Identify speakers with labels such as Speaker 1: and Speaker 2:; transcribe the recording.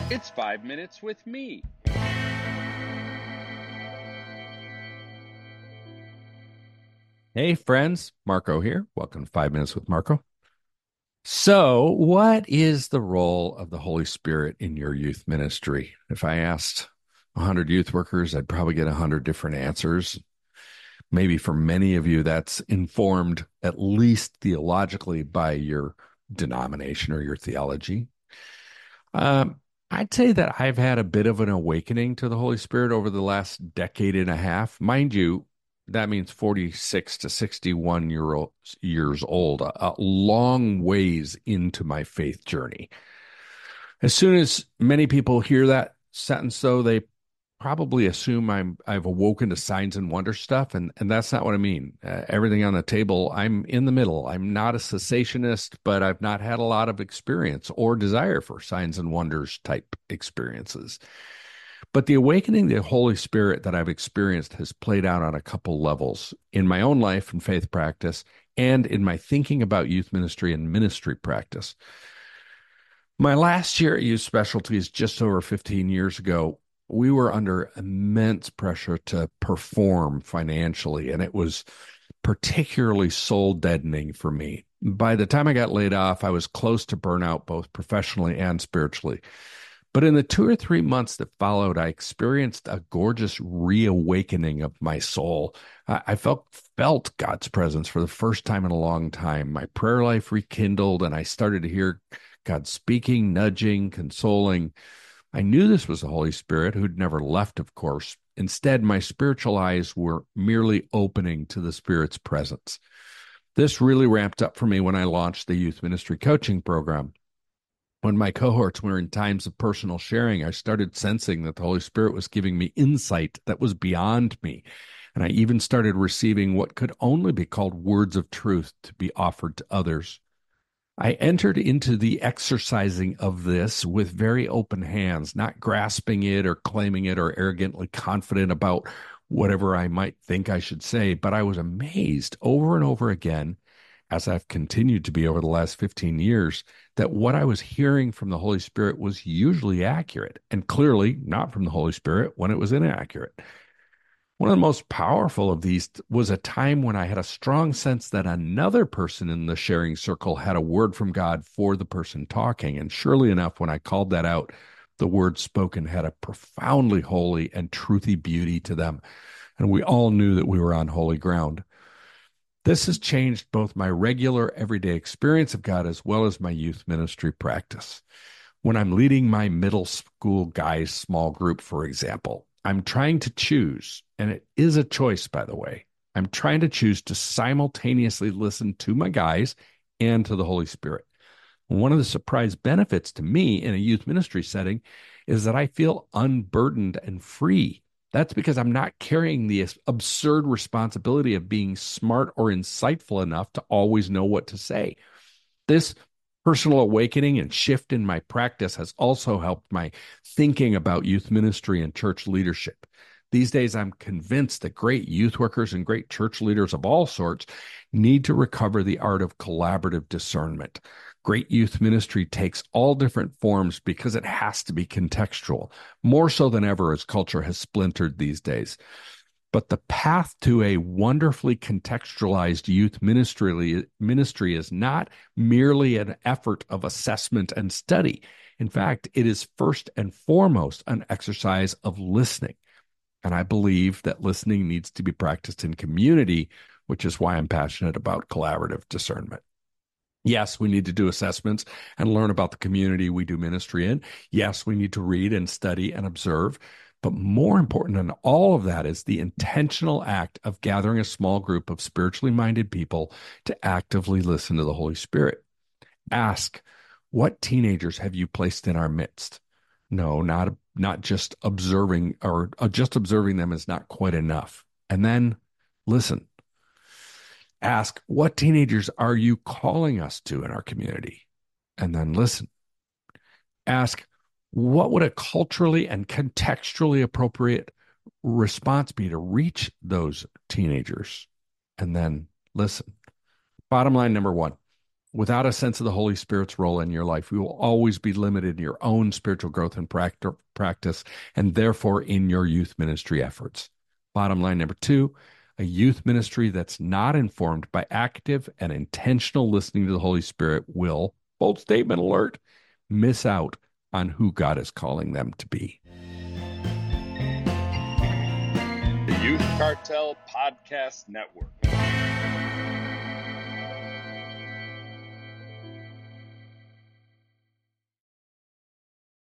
Speaker 1: It's 5 minutes with me.
Speaker 2: Hey, friends, Marco here. Welcome to 5 Minutes with Marco. So, what is the role of the Holy Spirit in your youth ministry? If I asked 100 youth workers, I'd probably get 100 different answers. Maybe for many of you, that's informed at least theologically by your denomination or your theology. Um, I'd say that I've had a bit of an awakening to the Holy Spirit over the last decade and a half. Mind you, that means 46 to 61 years old, a long ways into my faith journey. As soon as many people hear that sentence, though, they probably assume I've awoken to signs and wonder stuff, and that's not what I mean. Everything on the table, I'm in the middle. I'm not a cessationist, but I've not had a lot of experience or desire for signs and wonders type experiences. But the awakening of the Holy Spirit that I've experienced has played out on a couple levels in my own life and faith practice, and in my thinking about youth ministry and ministry practice. My last year at Youth Specialties, just over 15 years ago, we were under immense pressure to perform financially, and it was particularly soul deadening for me. By the time I got laid off, I was close to burnout, both professionally and spiritually. But in the 2 or 3 months that followed, I experienced a gorgeous reawakening of my soul. I felt God's presence for the first time in a long time. My prayer life rekindled, and I started to hear God speaking, nudging, consoling. I knew this was the Holy Spirit, who'd never left, of course. Instead, my spiritual eyes were merely opening to the Spirit's presence. This really ramped up for me when I launched the youth ministry coaching program. When my cohorts were in times of personal sharing, I started sensing that the Holy Spirit was giving me insight that was beyond me. And I even started receiving what could only be called words of truth to be offered to others. I entered into the exercising of this with very open hands, not grasping it or claiming it or arrogantly confident about whatever I might think I should say, but I was amazed over and over again, as I've continued to be over the last 15 years, that what I was hearing from the Holy Spirit was usually accurate and clearly not from the Holy Spirit when it was inaccurate. One of the most powerful of these was a time when I had a strong sense that another person in the sharing circle had a word from God for the person talking. And surely enough, when I called that out, the words spoken had a profoundly holy and truthy beauty to them. And we all knew that we were on holy ground. This has changed both my regular everyday experience of God as well as my youth ministry practice. When I'm leading my middle school guys small group, for example, I'm trying to choose, and it is a choice, by the way. I'm trying to choose to simultaneously listen to my guys and to the Holy Spirit. One of the surprise benefits to me in a youth ministry setting is that I feel unburdened and free. That's because I'm not carrying the absurd responsibility of being smart or insightful enough to always know what to say. This personal awakening and shift in my practice has also helped my thinking about youth ministry and church leadership. These days, I'm convinced that great youth workers and great church leaders of all sorts need to recover the art of collaborative discernment. Great youth ministry takes all different forms because it has to be contextual, more so than ever as culture has splintered these days. But the path to a wonderfully contextualized youth ministry is not merely an effort of assessment and study. In fact, it is first and foremost an exercise of listening. And I believe that listening needs to be practiced in community, which is why I'm passionate about collaborative discernment. Yes, we need to do assessments and learn about the community we do ministry in. Yes, we need to read and study and observe. But more important than all of that is the intentional act of gathering a small group of spiritually minded people to actively listen to the Holy Spirit. Ask, what teenagers have you placed in our midst? No, not just observing, or just observing them is not quite enough. And then listen. Ask, what teenagers are you calling us to in our community? And then listen. Ask, what would a culturally and contextually appropriate response be to reach those teenagers? And then listen. Bottom line number one, Without a sense of the Holy Spirit's role in your life, you will always be limited in your own spiritual growth and practice, and therefore in your youth ministry efforts. Bottom line number 2, a youth ministry that's not informed by active and intentional listening to the Holy Spirit will, bold statement alert, miss out on who God is calling them to be.
Speaker 1: The Youth Cartel Podcast Network.